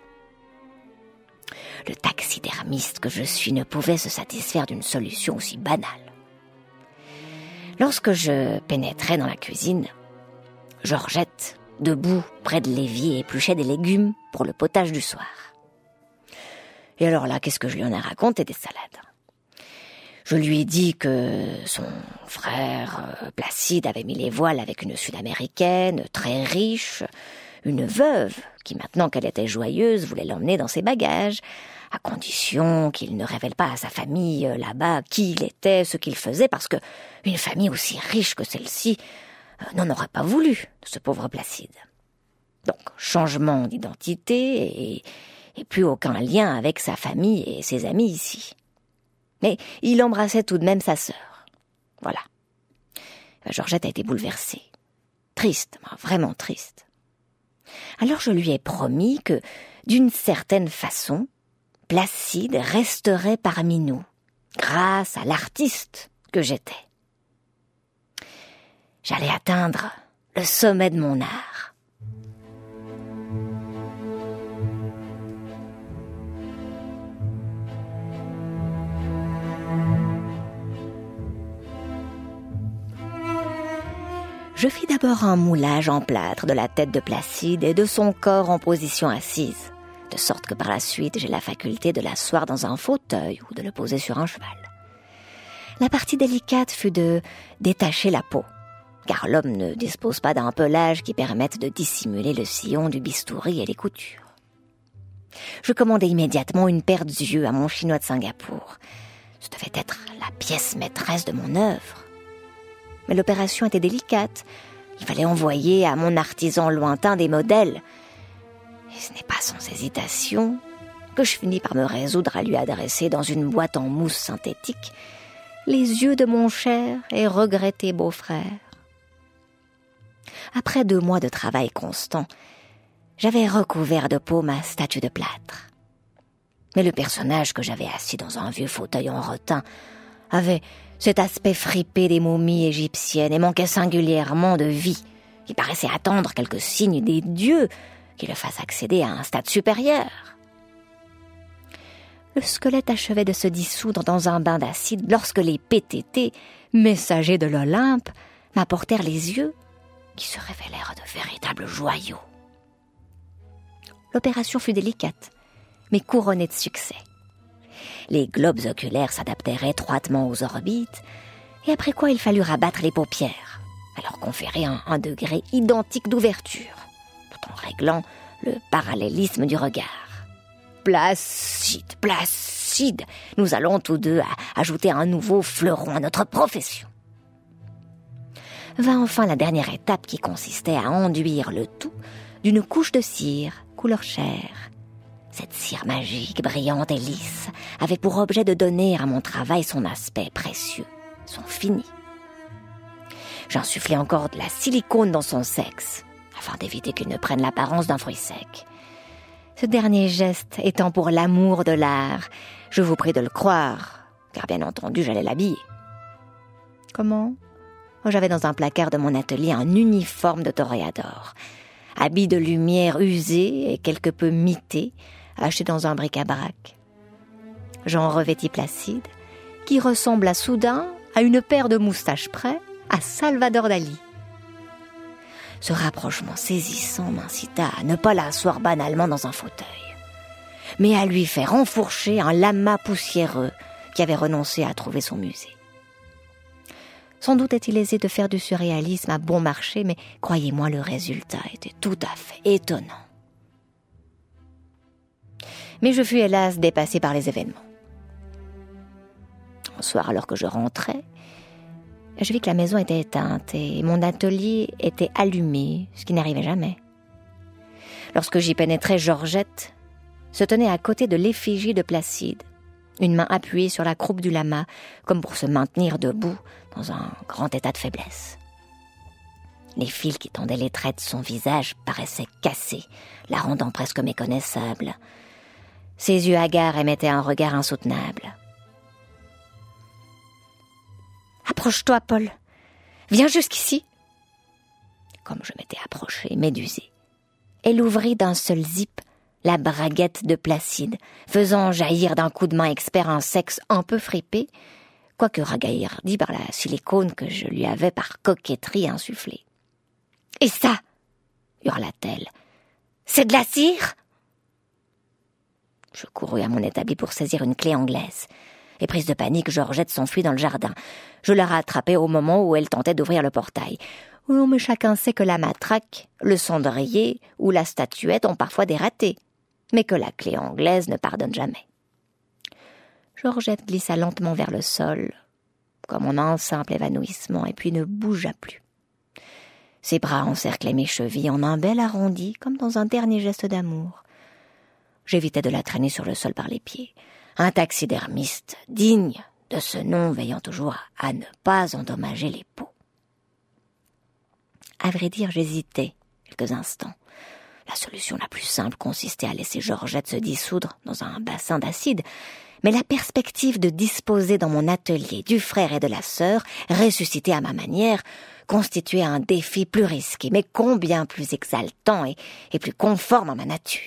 Le taxidermiste que je suis ne pouvait se satisfaire d'une solution aussi banale. Lorsque je pénétrais dans la cuisine, Georgette, debout près de l'évier, épluchait des légumes pour le potage du soir. Et alors là, qu'est-ce que je lui en ai raconté des salades ? Je lui ai dit que son frère Placide avait mis les voiles avec une Sud-Américaine très riche, une veuve qui, maintenant qu'elle était joyeuse, voulait l'emmener dans ses bagages, à condition qu'il ne révèle pas à sa famille là-bas qui il était, ce qu'il faisait, parce que une famille aussi riche que celle-ci n'en aurait pas voulu de ce pauvre Placide. Donc, changement d'identité et plus aucun lien avec sa famille et ses amis ici. Mais il embrassait tout de même sa sœur. Voilà. Georgette a été bouleversée. Triste, vraiment triste. Alors je lui ai promis que, d'une certaine façon, Placide resterait parmi nous, grâce à l'artiste que j'étais. J'allais atteindre le sommet de mon art. Je fis d'abord un moulage en plâtre de la tête de Placide et de son corps en position assise, de sorte que par la suite j'ai la faculté de l'asseoir dans un fauteuil ou de le poser sur un cheval. La partie délicate fut de détacher la peau, car l'homme ne dispose pas d'un pelage qui permette de dissimuler le sillon du bistouri et les coutures. Je commandai immédiatement une paire d'yeux à mon chinois de Singapour. Ce devait être la pièce maîtresse de mon œuvre. Mais l'opération était délicate. Il fallait envoyer à mon artisan lointain des modèles. Et ce n'est pas sans hésitation que je finis par me résoudre à lui adresser dans une boîte en mousse synthétique les yeux de mon cher et regretté beau-frère. Après 2 mois de travail constant, j'avais recouvert de peau ma statue de plâtre. Mais le personnage que j'avais assis dans un vieux fauteuil en rotin avait cet aspect fripé des momies égyptiennes et manquait singulièrement de vie, qui paraissait attendre quelques signes des dieux qui le fassent accéder à un stade supérieur. Le squelette achevait de se dissoudre dans un bain d'acide lorsque les PTT, messagers de l'Olympe, m'apportèrent les yeux qui se révélèrent de véritables joyaux. L'opération fut délicate, mais couronnée de succès. Les globes oculaires s'adaptèrent étroitement aux orbites, et après quoi il fallut rabattre les paupières, à leur conférer un degré identique d'ouverture, tout en réglant le parallélisme du regard. Placide, Placide, nous allons tous deux ajouter un nouveau fleuron à notre profession. vint enfin la dernière étape qui consistait à enduire le tout d'une couche de cire couleur chair. Cette cire magique, brillante et lisse, avait pour objet de donner à mon travail son aspect précieux, son fini. J'insufflai encore de la silicone dans son sexe, afin d'éviter qu'il ne prenne l'apparence d'un fruit sec. Ce dernier geste étant pour l'amour de l'art, je vous prie de le croire, car bien entendu j'allais l'habiller. Comment ? J'avais dans un placard de mon atelier un uniforme de toréador, habit de lumière usé et quelque peu mité, acheté dans un bric-à-brac. J'en revêtis Placide, qui ressembla soudain à une paire de moustaches près à Salvador Dali. Ce rapprochement saisissant m'incita à ne pas l'asseoir banalement dans un fauteuil, mais à lui faire enfourcher un lama poussiéreux qui avait renoncé à trouver son musée. Sans doute est-il aisé de faire du surréalisme à bon marché, mais croyez-moi, le résultat était tout à fait étonnant. Mais je fus hélas dépassé par les événements. Un soir, alors que je rentrais, je vis que la maison était éteinte et mon atelier était allumé, ce qui n'arrivait jamais. Lorsque j'y pénétrai, Georgette se tenait à côté de l'effigie de Placide, une main appuyée sur la croupe du lama, comme pour se maintenir debout dans un grand état de faiblesse. Les fils qui tendaient les traits de son visage paraissaient cassés, la rendant presque méconnaissable. Ses yeux hagards émettaient un regard insoutenable. « Approche-toi, Paul. Viens jusqu'ici. » Comme je m'étais approché, médusé, elle ouvrit d'un seul zip la braguette de Placide, faisant jaillir d'un coup de main expert un sexe un peu fripé, quoique ragaillardi par la silicone que je lui avais par coquetterie insufflée. « Et ça » hurla-t-elle. « C'est de la cire ?» Je courus à mon établi pour saisir une clé anglaise. Et prise de panique, Georgette s'enfuit dans le jardin. Je la rattrapai au moment où elle tentait d'ouvrir le portail. Oh, mais chacun sait que la matraque, le cendrier ou la statuette ont parfois des ratés, mais que la clé anglaise ne pardonne jamais. Georgette glissa lentement vers le sol, comme en un simple évanouissement, et puis ne bougea plus. Ses bras encerclaient mes chevilles en un bel arrondi, comme dans un dernier geste d'amour. J'évitais de la traîner sur le sol par les pieds. Un taxidermiste digne de ce nom veillant toujours à ne pas endommager les peaux. À vrai dire, j'hésitais quelques instants. La solution la plus simple consistait à laisser Georgette se dissoudre dans un bassin d'acide, mais la perspective de disposer dans mon atelier du frère et de la sœur, ressuscités à ma manière, constituait un défi plus risqué, mais combien plus exaltant et plus conforme à ma nature.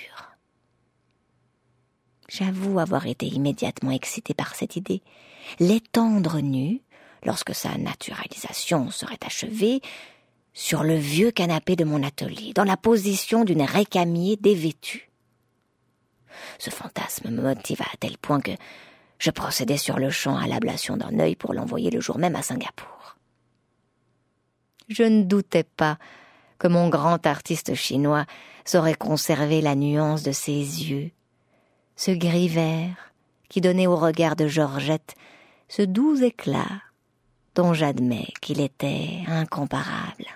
J'avoue avoir été immédiatement excitée par cette idée. L'étendre nue, lorsque sa naturalisation serait achevée, sur le vieux canapé de mon atelier, dans la position d'une récamier dévêtue. Ce fantasme me motiva à tel point que je procédai sur le champ à l'ablation d'un œil pour l'envoyer le jour même à Singapour. Je ne doutais pas que mon grand artiste chinois saurait conserver la nuance de ses yeux, ce gris vert qui donnait au regard de Georgette ce doux éclat dont j'admets qu'il était incomparable.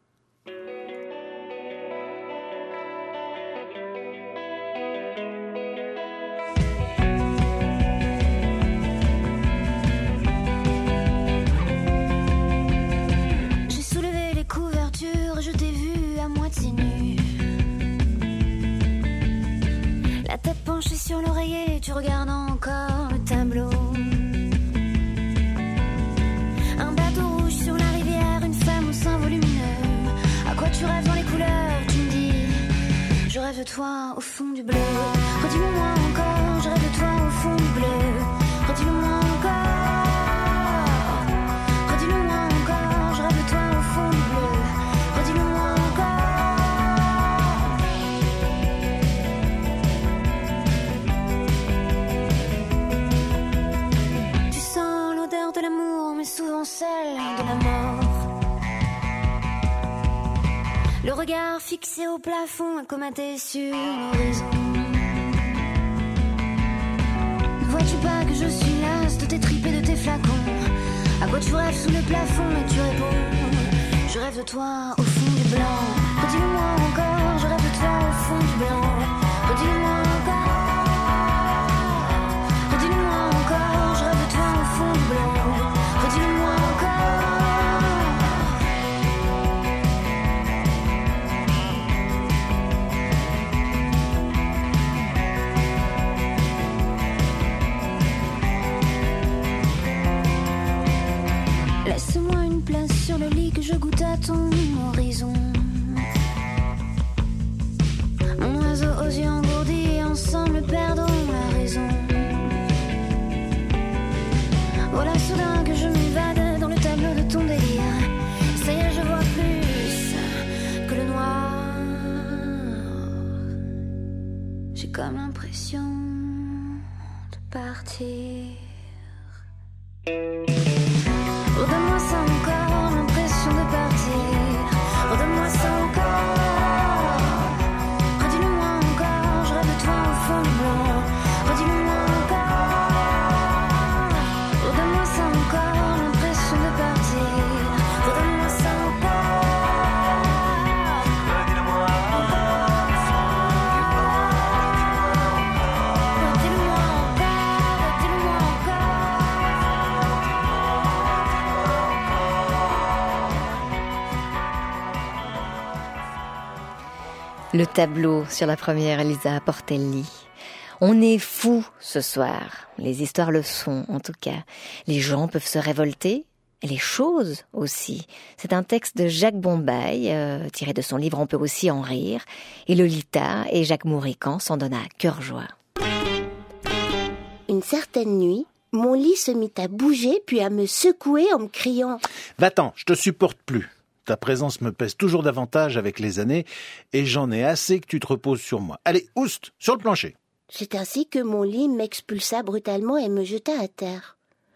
J'ai soulevé les couvertures, je t'ai vu à moitié nue. La tête penchée sur l'oreiller, tu regardes encore le tableau. Un bateau rouge sur la rivière, une femme au sein volumineux. À quoi tu rêves dans les couleurs, tu me dis. Je rêve de toi au fond du bleu. Redis-le-moi encore, je rêve de toi au fond du bleu. Redis-le-moi encore. Redis-le-moi encore, je rêve de toi au fond du bleu. Redis-le-moi encore. Tu sens l'odeur de l'amour, mais souvent celle de la mort. Le regard fixé au plafond, accommaté sur l'horizon. Ne vois-tu pas que je suis lasse de tes tripes et de tes flacons? À quoi tu rêves sous le plafond et tu réponds Je rêve de toi au fond du blanc. Redis-le-moi encore, je rêve de toi au fond du blanc. Redis-le-moi encore. Redis-le-moi encore, je rêve de toi au fond du blanc. Redis-le-moi encore. Laisse-moi une place sur le lit que je goûte à ton horizon. Mon oiseau aux yeux engourdis, ensemble perdons la raison. Voilà soudain que je m'évade dans le tableau de ton délire. Ça y est, je vois plus que le noir. J'ai comme l'impression de partir. Redonne-moi ça encore, l'impression de partir. Redonne-moi ça encore. Redis-le-moi encore, je rêve de toi au fond du blanc. Redis-le-moi encore. Redonne-moi ça encore, l'impression de partir. Redonne-moi ça encore. Redis-le-moi encore. Redis-le-moi encore. Redis-le-moi encore. Le tableau sur la première, Elisa Portelli. On est fous ce soir. Les histoires le sont, en tout cas. Les gens peuvent se révolter, et les choses aussi. C'est un texte de Jacques Bombail, tiré de son livre On peut aussi en rire. Et Lolita et Jacques Mourican s'en donnent à cœur joie. Une certaine nuit, mon lit se mit à bouger puis à me secouer en me criant « Va-t'en, je te supporte plus. Ta présence me pèse toujours davantage avec les années et j'en ai assez que tu te reposes sur moi. Allez, oust, sur le plancher !» C'est ainsi que mon lit m'expulsa brutalement et me jeta à terre.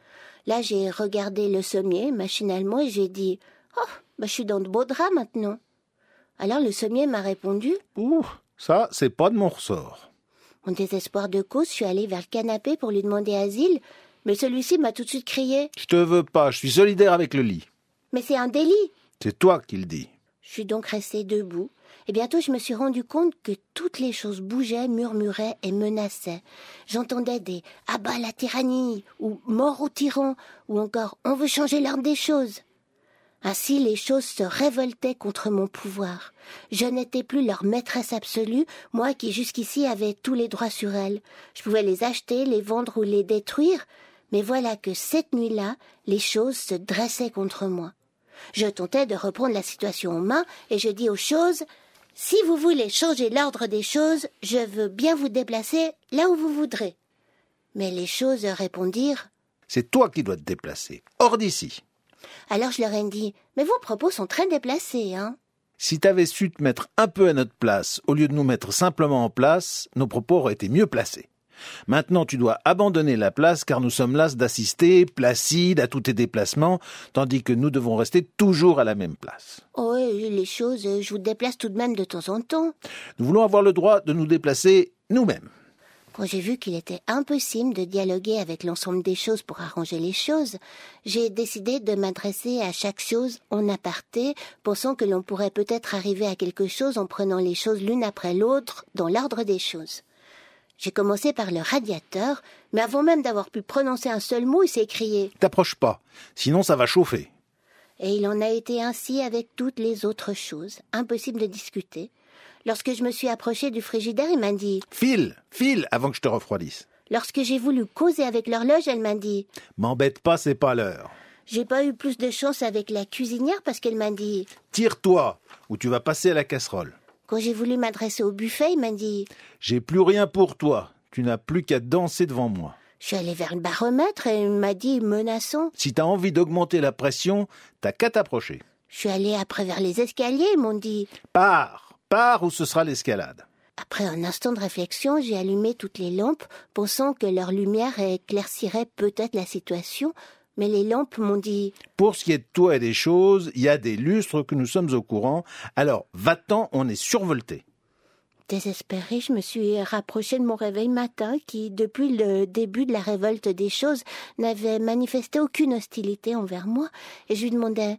Là, j'ai regardé le sommier machinalement et j'ai dit « Oh, je suis dans de beaux draps maintenant. » Alors le sommier m'a répondu « Ouh, ça, c'est pas de mon ressort. » En désespoir de cause, je suis allée vers le canapé pour lui demander asile, mais celui-ci m'a tout de suite crié « Je te veux pas, je suis solidaire avec le lit. » « Mais c'est un délit !» C'est toi qui le dis. Je suis donc restée debout, et bientôt je me suis rendu compte que toutes les choses bougeaient, murmuraient et menaçaient. J'entendais des « à bas la tyrannie » ou « mort aux tyrans » ou encore « on veut changer l'ordre des choses ». Ainsi les choses se révoltaient contre mon pouvoir. Je n'étais plus leur maîtresse absolue, moi qui jusqu'ici avais tous les droits sur elles. Je pouvais les acheter, les vendre ou les détruire, mais voilà que cette nuit-là, les choses se dressaient contre moi. Je tentais de reprendre la situation en main et je dis aux choses « Si vous voulez changer l'ordre des choses, je veux bien vous déplacer là où vous voudrez. » Mais les choses répondirent « C'est toi qui dois te déplacer, hors d'ici. » Alors je leur ai dit « Mais vos propos sont très déplacés, hein ?» Si t'avais su te mettre un peu à notre place, au lieu de nous mettre simplement en place, nos propos auraient été mieux placés. Maintenant, tu dois abandonner la place car nous sommes las d'assister, placides, à tous tes déplacements, tandis que nous devons rester toujours à la même place. Oh, les choses, je vous déplace tout de même de temps en temps. Nous voulons avoir le droit de nous déplacer nous-mêmes. Quand j'ai vu qu'il était impossible de dialoguer avec l'ensemble des choses pour arranger les choses, j'ai décidé de m'adresser à chaque chose en aparté, pensant que l'on pourrait peut-être arriver à quelque chose en prenant les choses l'une après l'autre dans l'ordre des choses. J'ai commencé par le radiateur, mais avant même d'avoir pu prononcer un seul mot, il s'est écrié « T'approches pas, sinon ça va chauffer. » Et il en a été ainsi avec toutes les autres choses, impossible de discuter. Lorsque je me suis approchée du frigidaire, il m'a dit « File, avant que je te refroidisse. » Lorsque j'ai voulu causer avec l'horloge, elle m'a dit « M'embête pas, c'est pas l'heure. » J'ai pas eu plus de chance avec la cuisinière parce qu'elle m'a dit « Tire-toi, ou tu vas passer à la casserole. » Quand j'ai voulu m'adresser au buffet, il m'a dit « J'ai plus rien pour toi, tu n'as plus qu'à danser devant moi. » Je suis allée vers le baromètre et il m'a dit menaçant « Si t'as envie d'augmenter la pression, t'as qu'à t'approcher. » Je suis allée après vers les escaliers, ils m'ont dit « Pars ou ce sera l'escalade. » Après un instant de réflexion, j'ai allumé toutes les lampes, pensant que leur lumière éclaircirait peut-être la situation, mais les lampes m'ont dit « Pour ce qui est de toi et des choses, il y a des lustres que nous sommes au courant, alors va-t'en, on est survolté. » Désespérée, je me suis rapprochée de mon réveil matin qui, depuis le début de la révolte des choses, n'avait manifesté aucune hostilité envers moi, et je lui demandais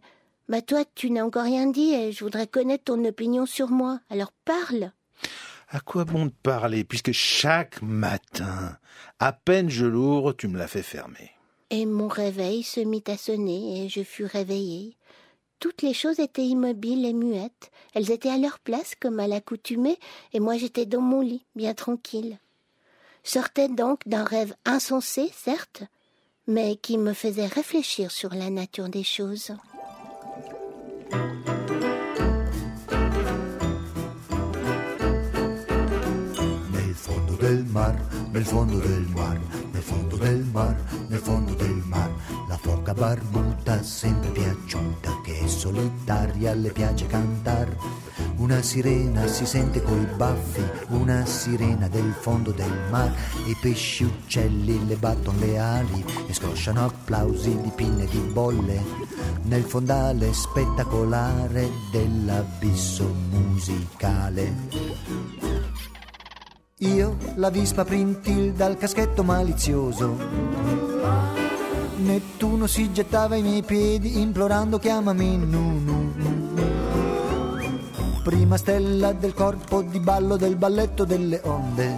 Bah toi, tu n'as encore rien dit et je voudrais connaître ton opinion sur moi. Alors parle. À quoi bon te parler, puisque chaque matin, à peine je l'ouvre, tu me la fais fermer. Et mon réveil se mit à sonner et je fus réveillée. Toutes les choses étaient immobiles et muettes. Elles étaient à leur place comme à l'accoutumée et moi j'étais dans mon lit, bien tranquille. Je sortais donc d'un rêve insensé, certes, mais qui me faisait réfléchir sur la nature des choses. Nel fondo del mar, nel fondo del mar, nel fondo del mar, la foca barbuta sempre piaciuta, che è solitaria, le piace cantar. Una sirena si sente coi baffi, una sirena del fondo del mar, i pesci uccelli le battono le ali e scrosciano applausi di pinne e di bolle nel fondale spettacolare dell'abisso musicale. Io, la vispa Printilda, dal caschetto malizioso. Nettuno si gettava ai miei piedi implorando chiamami Nunu. Prima stella del corpo di ballo del balletto delle onde.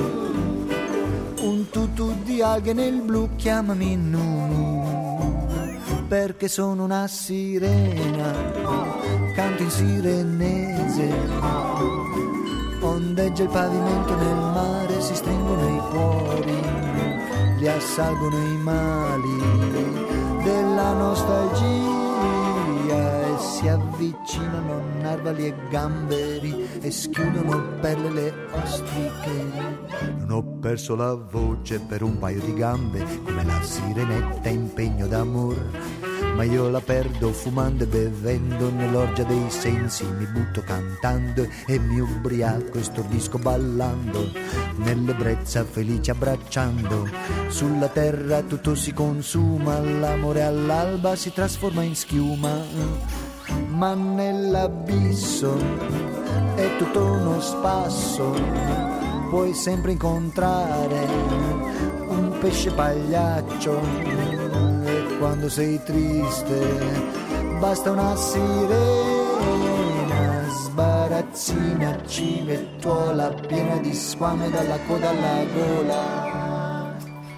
Un tutù di alghe nel blu chiamami Nunu. Perché sono una sirena, canto in sirenese. Ondeggia il pavimento nel mare, si stringono i cuori, li assalgono i mali della nostalgia e si avvicinano narvali e gamberi e schiudono perle le ostriche. Non ho perso la voce per un paio di gambe come la sirenetta in pegno d'amor, ma io la perdo fumando e bevendo, nell'orgia dei sensi mi butto cantando e mi ubriaco e stordisco ballando, nell'ebbrezza felice abbracciando. Sulla terra tutto si consuma, l'amore all'alba si trasforma in schiuma, ma nell'abisso è tutto uno spasso, puoi sempre incontrare un pesce pagliaccio. Quando sei triste basta una sirena, sbarazzina, civettuola piena di squame dalla coda alla gola.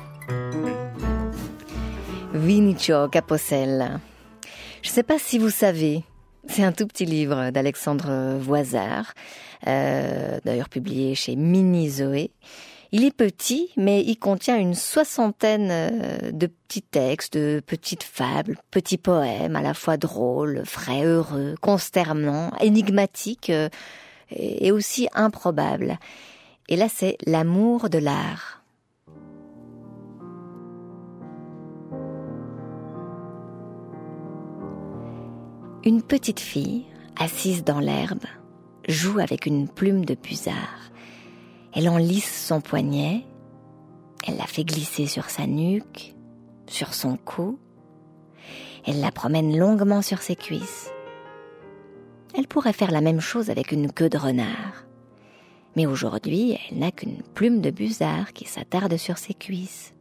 Vinicio Capossel. Je ne sais pas si vous savez, c'est un tout petit livre d'Alexandre Voisard, d'ailleurs publié chez Mini Zoé. Il est petit, mais il contient une 60aine de petits textes, de petites fables, petits poèmes, à la fois drôles, frais, heureux, consternants, énigmatiques et aussi improbables. Et là, c'est l'amour de l'art. Une petite fille, assise dans l'herbe, joue avec une plume de busard. Elle en lisse son poignet, elle la fait glisser sur sa nuque, sur son cou, elle la promène longuement sur ses cuisses. Elle pourrait faire la même chose avec une queue de renard, mais aujourd'hui, elle n'a qu'une plume de busard qui s'attarde sur ses cuisses.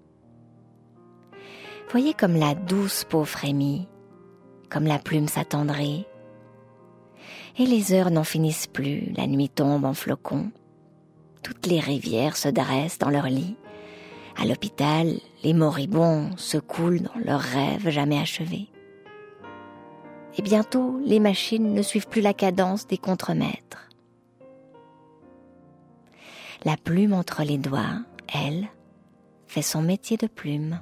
Voyez comme la douce peau frémit, comme la plume s'attendrit. Et les heures n'en finissent plus, la nuit tombe en flocons. Toutes les rivières se dressent dans leur lit. À l'hôpital, les moribonds se coulent dans leurs rêves jamais achevés. Et bientôt, les machines ne suivent plus la cadence des contremaîtres. La plume entre les doigts, elle, fait son métier de plume.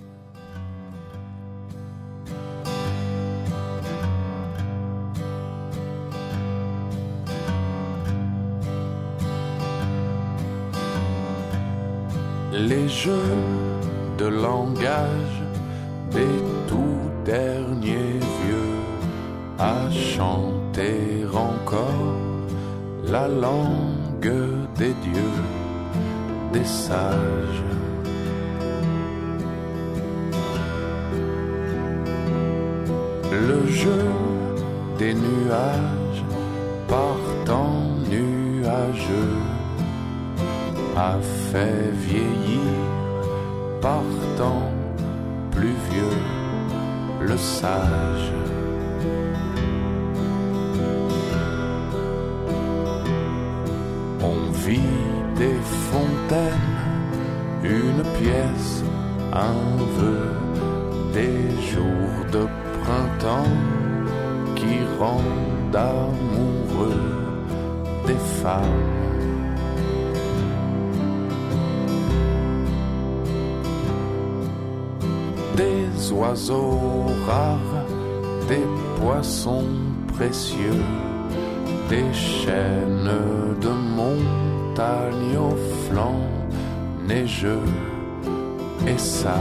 Les jeux de langage des tout derniers vieux à chanter encore la langue des dieux, des sages. Le jeu des nuages partant nuageux a fait vieillir par temps plus vieux le sage. On vit des fontaines, une pièce, un vœu, des jours de printemps qui rendent amoureux des femmes. Des oiseaux rares, des poissons précieux, des chaînes de montagnes aux flancs neigeux et sages.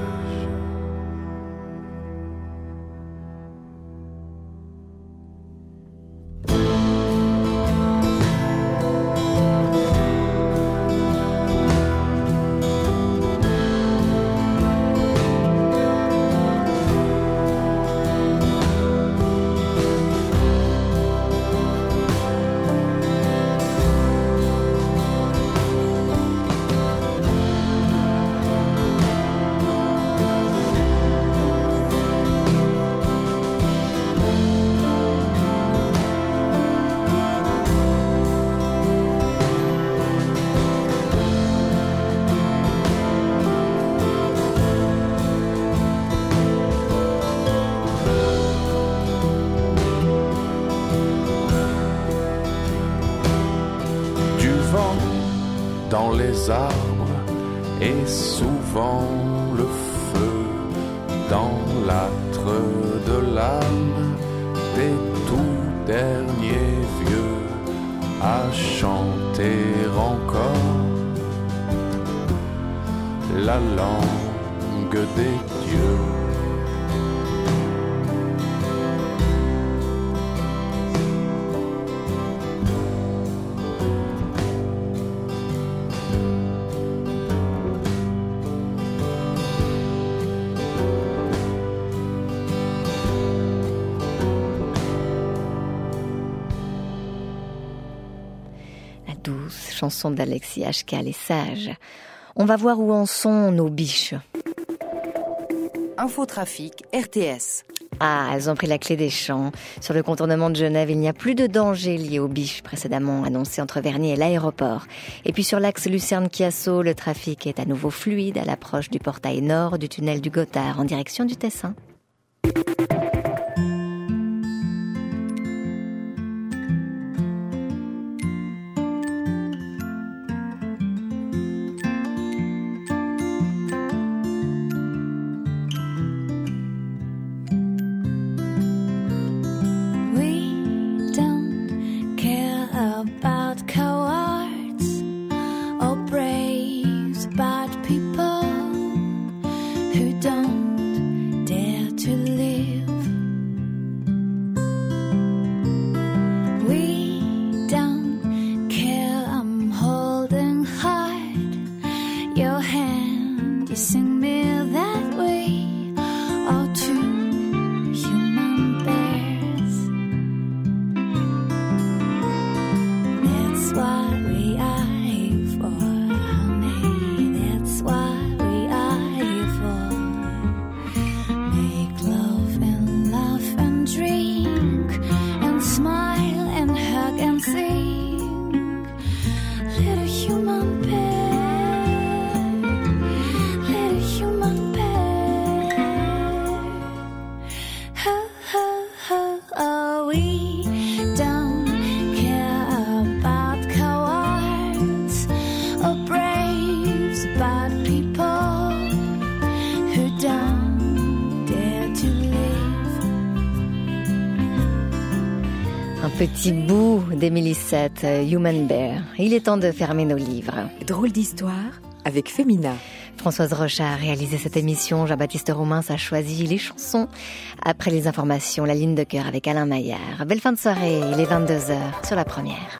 Dans les arbres et souvent le feu dans l'âtre de l'âme des tout derniers vieux à chanter encore la langue des dieux. Douce chanson d'Alexis HK, Les Sages. On va voir où en sont nos biches. Infotrafic, RTS. Ah, elles ont pris la clé des champs. Sur le contournement de Genève, il n'y a plus de danger lié aux biches précédemment annoncées entre Vernier et l'aéroport. Et puis sur l'axe Lucerne-Chiasso, le trafic est à nouveau fluide à l'approche du portail nord du tunnel du Gothard en direction du Tessin. Petit bout d'Émilie Seth, Human Bear. Il est temps de fermer nos livres. Drôle d'histoire avec Femina. Françoise Rocha a réalisé cette émission. Jean-Baptiste Romain a choisi les chansons. Après les informations, la ligne de cœur avec Alain Maillard. Belle fin de soirée, il est 22h sur La Première.